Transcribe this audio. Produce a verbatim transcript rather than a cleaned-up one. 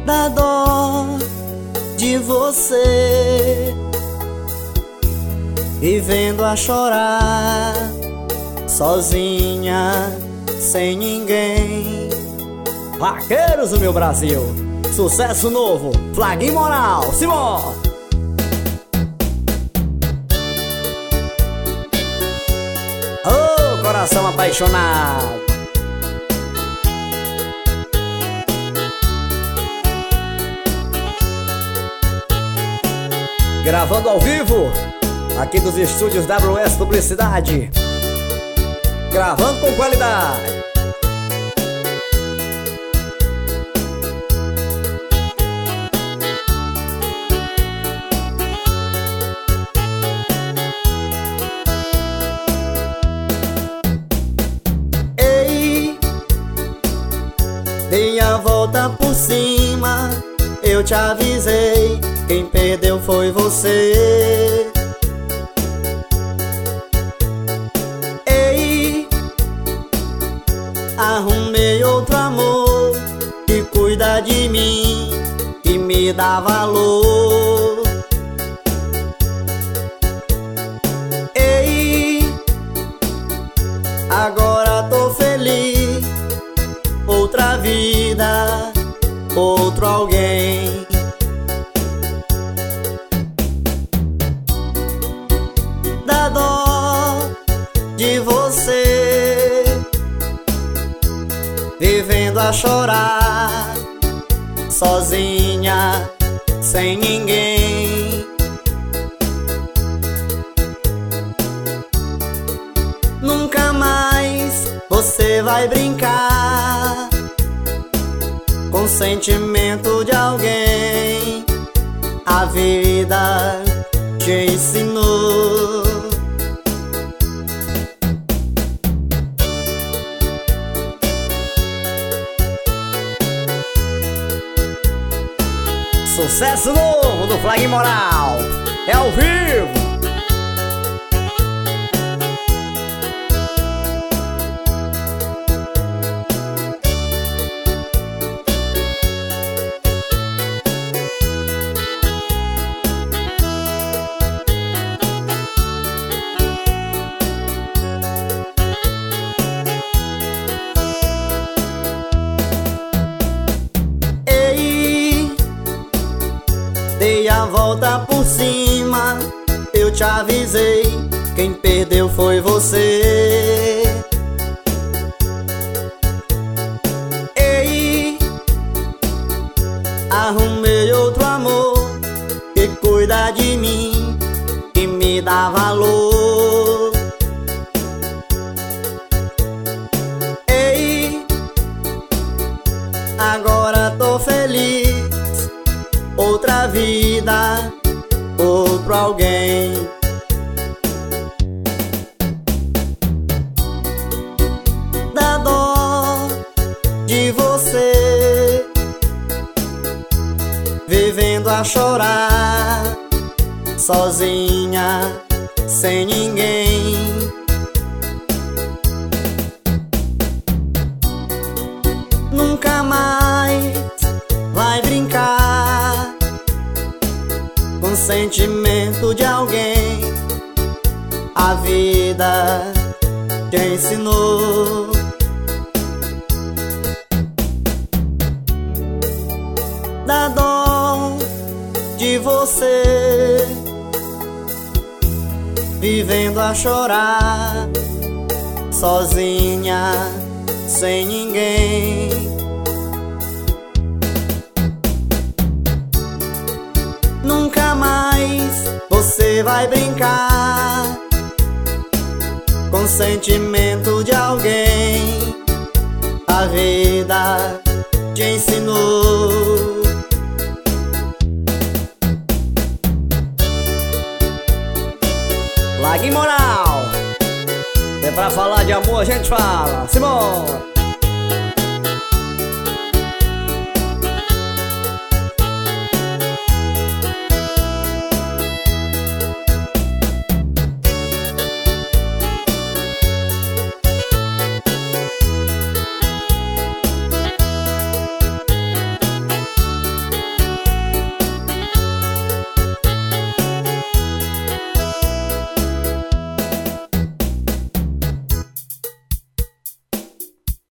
Dá dó de você, vivendo a chorar, sozinha, sem ninguém. Vaqueiros do meu Brasil, sucesso novo, Flaguinho Moral, Simão. Oh, coração apaixonado. Gravando ao vivo, aqui dos estúdios W S Publicidade. Gravando com qualidade. Ei, dei a volta por cima, eu te avisei. Quem perdeu foi você. Ei, arrumei outro amor que cuida de mim, que me dá valor. Ei, agora tô feliz, outra vida, outro alguém. Dá dó de você, vivendo a chorar, sozinha, sem ninguém. Nunca mais você vai brincar com sentimento de alguém. A vida te ensinou. Sucesso novo do Flaguinho Moral, é ao vivo. Dei a volta por cima, eu te avisei. Quem perdeu foi você. Ei, arrumei outro amor que cuida de mim, que me dá valor. Ei, agora tô feliz, outra vida, outro alguém. Dá dó de você, vivendo a chorar, sozinha, sem ninguém. Nunca mais vai brincar com sentimento de alguém. A vida te ensinou. Dá dó de você, vivendo a chorar, sozinha, sem ninguém. Nunca mais você vai brincar com sentimento de alguém. A vida te ensinou. Flaguinho Moral, é pra falar de amor a gente fala, Simão.